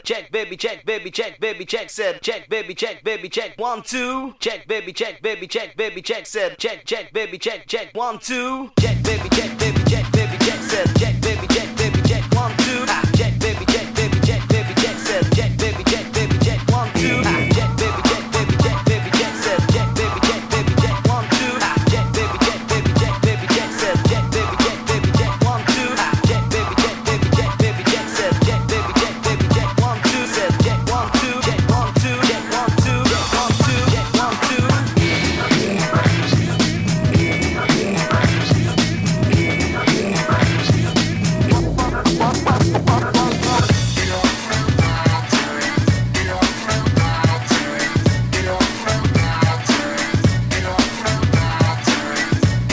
said check baby check baby check baby check said check baby check 1 2 check baby check said check baby check 1 2 check baby check said check baby check